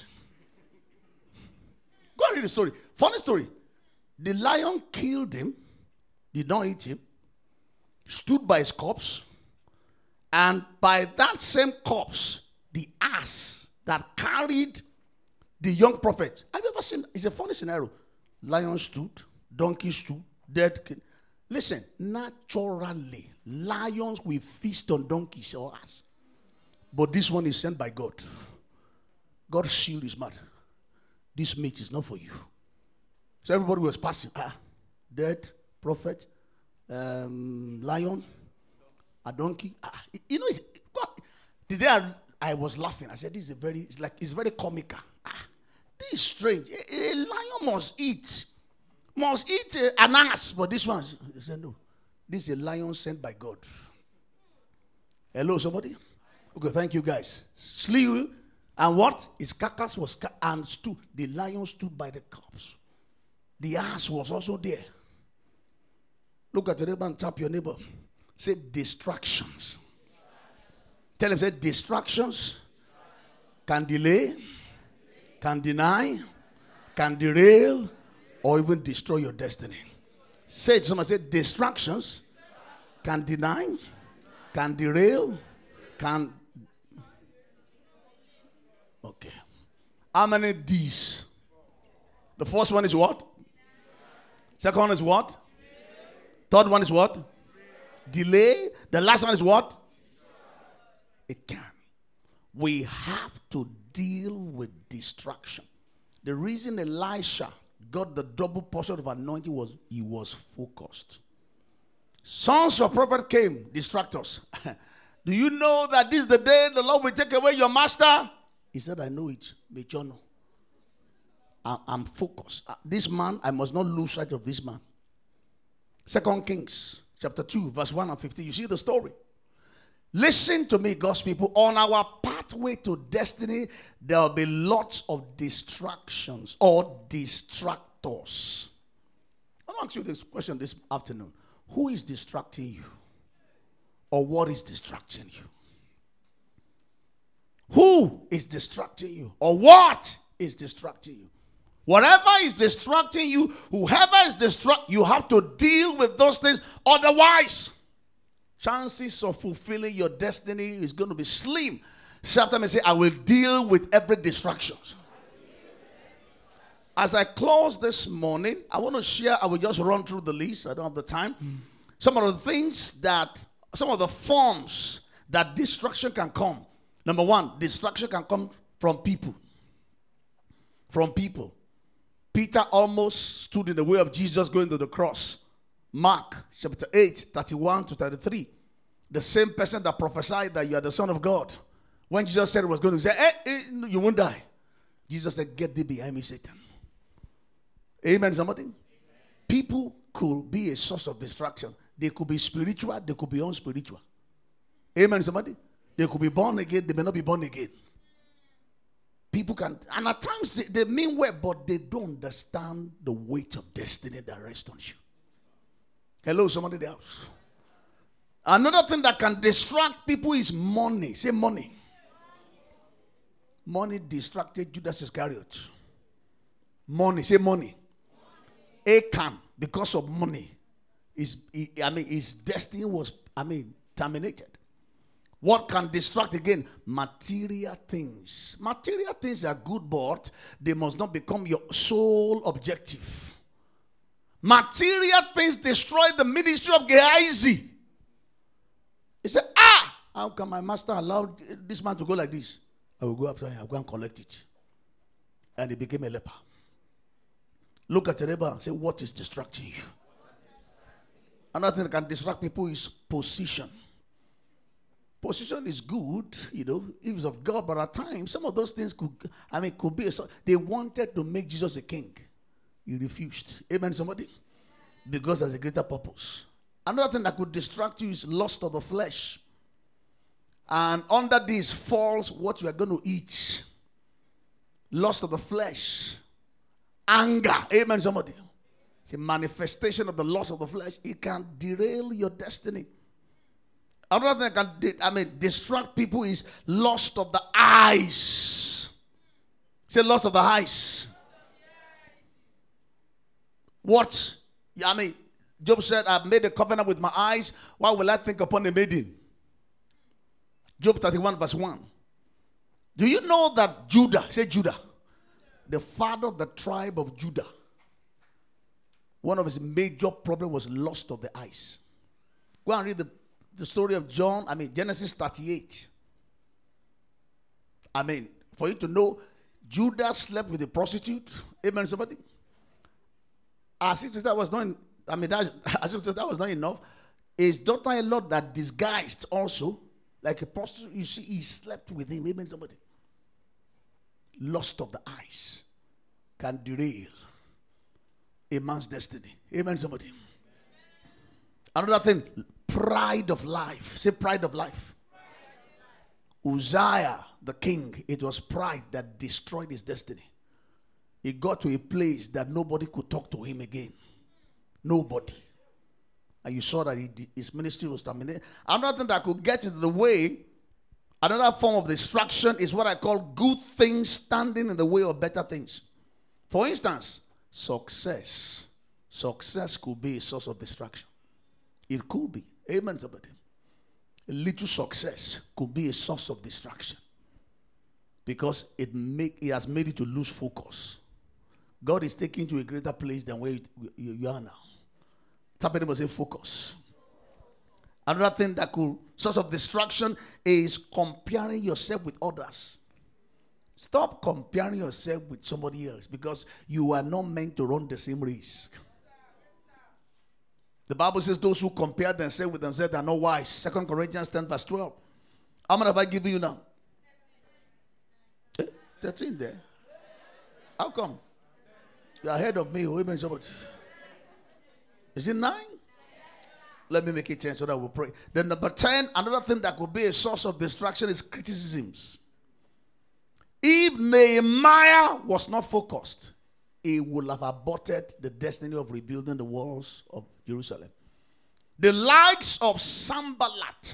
[SPEAKER 1] Go and read the story. Funny story. The lion killed him, did not eat him, stood by his corpse, and by that same corpse, the ass that carried the young prophet. Have you ever seen? It's a funny scenario. Lion stood, donkey stood, dead kid. Listen, naturally, lions will feast on donkeys or ass. But this one is sent by God. God sealed his mouth. This meat is not for you. So everybody was passing. Ah, dead, prophet, um, lion, a donkey. Ah, you know, it's, the day I, I was laughing, I said, this is a very, it's like, it's very comical. Ah, this is strange. A, a lion must eat. Must eat a, an ass. But this one, he said, no. This is a lion sent by God. Hello, somebody? Okay, thank you guys. Slew and what? His carcass was ca- and stood. The lion stood by the corpse. The ass was also there. Look at your neighbor and tap your neighbor. Say distractions. Tell him, say distractions can delay, can deny, can derail, or even destroy your destiny. Say it to somebody, say distractions can deny, can derail, can. Okay. How many D's? The first one is what? Second one is what? Third one is what? Delay. The last one is what? It can. We have to deal with distraction. The reason Elisha got the double portion of anointing was he was focused. Sons of prophet came, distractors. Do you know that this is the day the Lord will take away your master? He said, I know it. Mechono. I'm focused. This man, I must not lose sight of this man. Second Kings chapter two, verse one and fifteen. You see the story. Listen to me, God's people. On our pathway to destiny, there will be lots of distractions or distractors. I want to ask you this question this afternoon. Who is distracting you? Or what is distracting you? Who is distracting you? Or what is distracting you? Whatever is distracting you, whoever is distracting, you have to deal with those things. Otherwise, chances of fulfilling your destiny is going to be slim. So after me say, I will deal with every distraction. As I close this morning, I want to share, I will just run through the list. I don't have the time. Some of the things that, some of the forms that distraction can come. Number one, distraction can come from people. From people. Peter almost stood in the way of Jesus going to the cross. Mark chapter eight, thirty-one to thirty-three. The same person that prophesied that you are the Son of God. When Jesus said he was going to say, hey, hey, you won't die. Jesus said, get thee behind me, Satan. Amen, somebody? Amen. People could be a source of distraction. They could be spiritual, they could be unspiritual. Amen, somebody? They could be born again, they may not be born again. People can, and at times they, they mean well, but they don't understand the weight of destiny that rests on you. Hello, somebody else. Another thing that can distract people is money. Say money. Money distracted Judas Iscariot. Money. Say money. Achan, because of money, is I mean his destiny was I mean terminated. What can distract again? Material things. Material things are good, but they must not become your sole objective. Material things destroy the ministry of Gehazi. He said, ah, how can my master allow this man to go like this? I will go after him, I'll go and collect it. And he became a leper. Look at the neighbor and say, what is distracting you? Another thing that can distract people is position. Position is good, you know, if it's of God, but at times, some of those things could, I mean, could be, a, they wanted to make Jesus a king. He refused. Amen, somebody? Because there's a greater purpose. Another thing that could distract you is lust of the flesh. And under this falls what you are going to eat. Lust of the flesh. Anger. Amen, somebody? It's a manifestation of the lust of the flesh. It can derail your destiny. Another thing that can, I mean, distract people is lust of the eyes. Say lust of the eyes. What? I mean, Job said, I've made a covenant with my eyes. Why will I think upon a maiden? Job thirty-one verse one. Do you know that Judah, say Judah, the father of the tribe of Judah, one of his major problems was lust of the eyes. Go and read the The story of John, I mean, Genesis thirty-eight. I mean, for you to know, Judah slept with a prostitute. Amen, somebody? As if that was not, I mean, that, as if that was not enough, his daughter-in-law that disguised also, like a prostitute, you see, he slept with him. Amen, somebody? Lust of the eyes can derail a man's destiny. Amen, somebody? Another thing, pride of life. Say pride of life. Pride of life. Uzziah, the king, it was pride that destroyed his destiny. He got to a place that nobody could talk to him again. Nobody. And you saw that he, his ministry was terminated. Another thing that could get into the way, another form of distraction is what I call good things standing in the way of better things. For instance, success. Success could be a source of distraction. It could be. Amen, somebody. A little success could be a source of distraction. Because it make it has made you to lose focus. God is taking you to a greater place than where you, you, you are now. Tap it and say focus. Another thing that could source of distraction is comparing yourself with others. Stop comparing yourself with somebody else because you are not meant to run the same race. The Bible says those who compare themselves with themselves are not wise. Second Corinthians ten verse twelve. How many have I given you now? Eh? thirteen there. How come? You're ahead of me. Amen, somebody. Is it nine? Let me make it ten so that we'll pray. Then number ten, another thing that could be a source of distraction is criticisms. If Nehemiah was not focused, he would have aborted the destiny of rebuilding the walls of Jerusalem. The likes of Sanballat,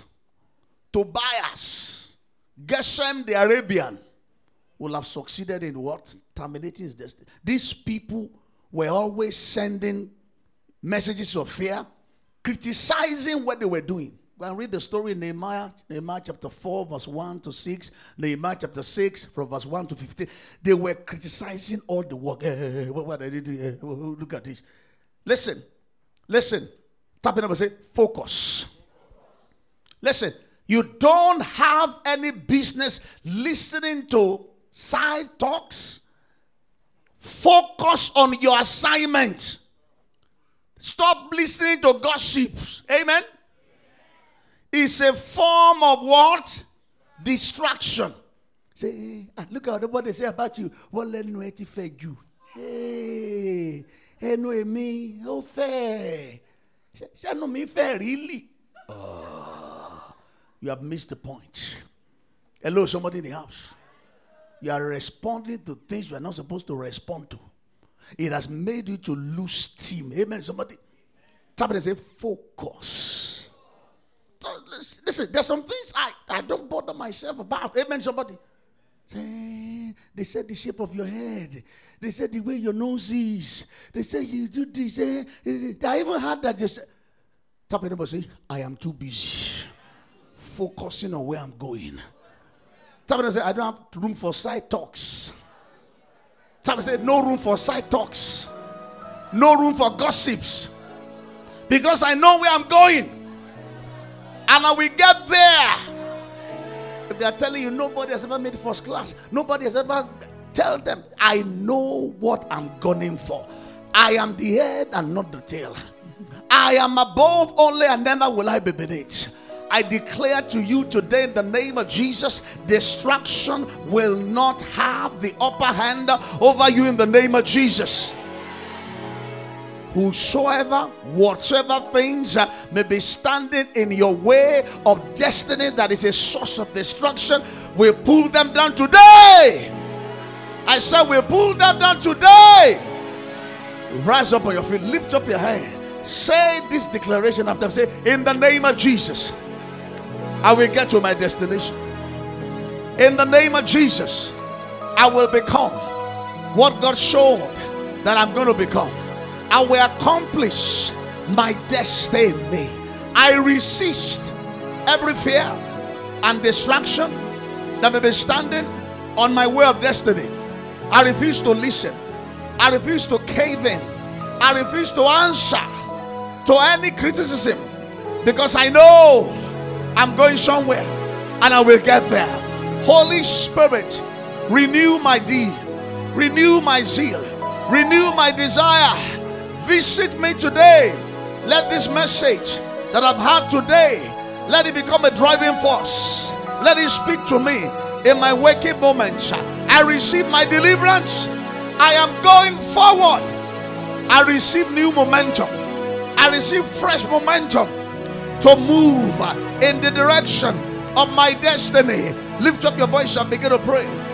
[SPEAKER 1] Tobias, Geshem the Arabian will have succeeded in what? Terminating his destiny. These people were always sending messages of fear, criticizing what they were doing. Go and read the story in Nehemiah, Nehemiah chapter four, verse one to six, Nehemiah chapter six, from verse one to fifteen. They were criticizing all the work. Hey, hey, hey, what, what I did, hey, look at this. Listen, listen. Tap it up and say, focus. Listen, you don't have any business listening to side talks. Focus on your assignment. Stop listening to gossips. Amen. It's a form of what? Distraction. Say, ah, look at what they say about you. What let no it fed you? Hey, hey, no me, oh fair. Say no me fair really. Oh, you have missed the point. Hello, somebody in the house. You are responding to things you are not supposed to respond to. It has made you to lose steam. Amen. Somebody tap it and say, focus. Listen, there's some things I, I don't bother myself about. Amen, somebody. Say, they said the shape of your head. They said the way your nose is. They say you do this. Eh? I even heard that. They said, tap it and say, I am too busy focusing on where I'm going. Tap it and say, I don't have room for side talks. Tap it and say, no room for side talks. No room for gossips. Because I know where I'm going. And I will get there. If they are telling you nobody has ever made first class, nobody has ever, tell them, I know what I'm gunning for. I am the head and not the tail. I am above only and never will I be beneath. I declare to you today in the name of Jesus, distraction will not have the upper hand over you in the name of Jesus. Whosoever, whatsoever things uh, may be standing in your way of destiny that is a source of destruction, we'll pull them down today. I said we'll pull them down today. Rise up on your feet, lift up your hand, say this declaration after say, in the name of Jesus, I will get to my destination. In the name of Jesus, I will become what God showed that I'm going to become. I will accomplish my destiny. I resist every fear and distraction that may be standing on my way of destiny. I refuse to listen. I refuse to cave in. I refuse to answer to any criticism because I know I'm going somewhere and I will get there. Holy Spirit, renew my deed, renew my zeal, renew my desire. Visit me today. Let this message that I've had today, let it become a driving force. Let it speak to me in my waking moments. I receive my deliverance. I am going forward. I receive new momentum. I receive fresh momentum to move in the direction of my destiny. Lift up your voice and begin to pray.